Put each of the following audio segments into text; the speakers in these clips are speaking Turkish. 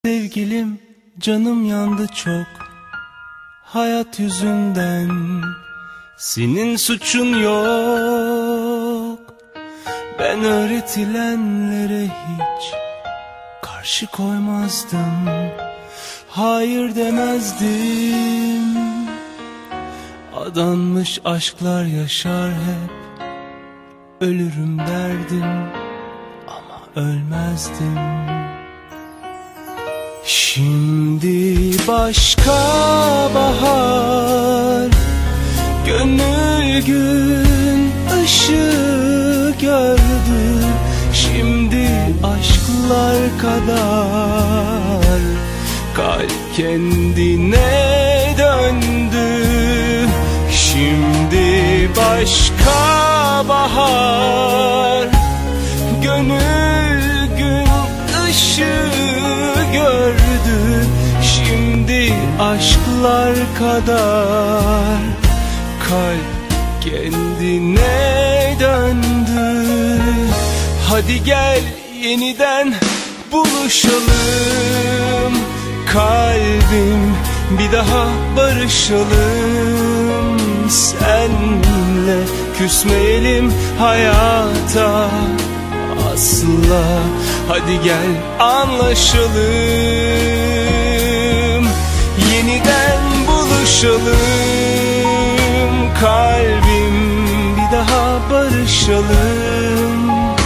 Sevgilim, canım yandı çok hayat yüzünden. Senin suçun yok. Ben öğretilenlere hiç karşı koymazdım, hayır demezdim. Adanmış aşklar yaşar hep, ölürüm derdim ama ölmezdim. Şimdi başka bahar, gönül gün ışığı gördü. Şimdi aşklar kadar kalp kendine döndü. Şimdi başka bahar, gönül gün ışığı gördü. Şimdi aşklar kadar kalp kendine döndü. Hadi gel yeniden buluşalım, kalbim bir daha barışalım. Senle küsmeyelim hayata asla. Hadi gel anlaşalım, yeniden buluşalım, kalbim bir daha barışalım.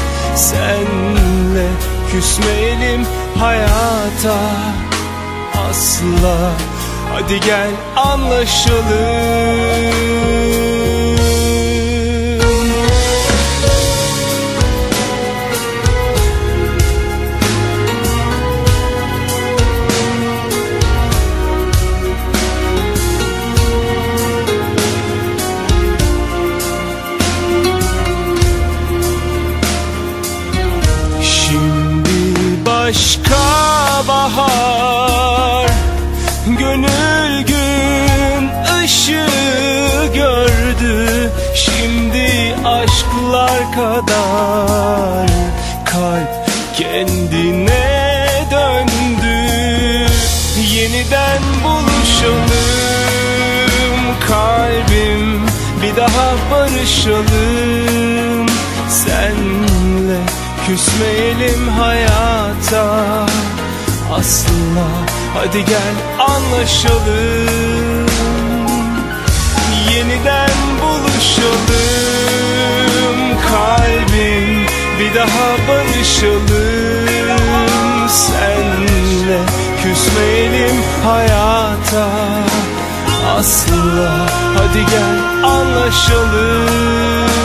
Senle küsmeyelim hayata asla. Hadi gel anlaşalım. Başka bahar, gönül gün ışığı gördü. Şimdi aşklar kadar kalp kendine döndü. Yeniden buluşalım, kalbim bir daha barışalım. Senle küsmeyelim hayata asla. Hadi gel anlaşalım, yeniden buluşalım, kalbim bir daha barışalım. Senle küsmeyelim hayata asla. Hadi gel anlaşalım.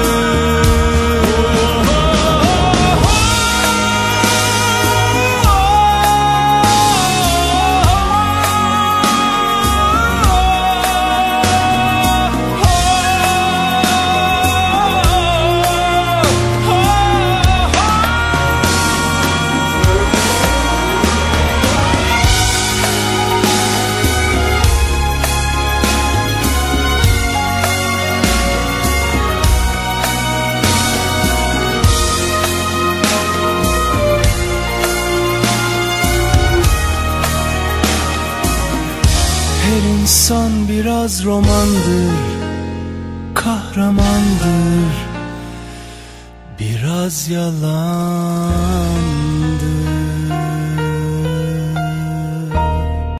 Her insan biraz romandır, kahramandır, biraz yalan.